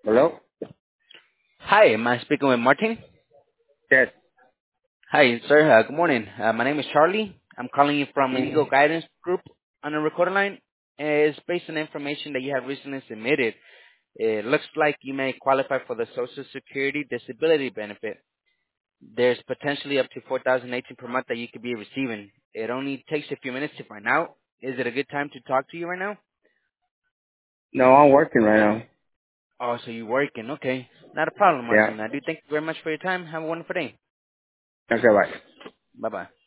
Hello? Hi, am I speaking with Martin? Yes. Hi, sir. Good morning. My name is Charlie. I'm calling you from Legal Guidance Group on a recorder line. It's based on information that you have recently submitted. It looks like you may qualify for the Social Security Disability Benefit. There's potentially up to 4,018 per month that you could be receiving. It only takes a few minutes to find out. Is it a good time to talk to you right now? No, I'm working right now. Oh, so you're working. Okay. Not a problem, Yeah. Martin. I do thank you very much for your time. Have a wonderful day. Okay, bye. Bye-bye.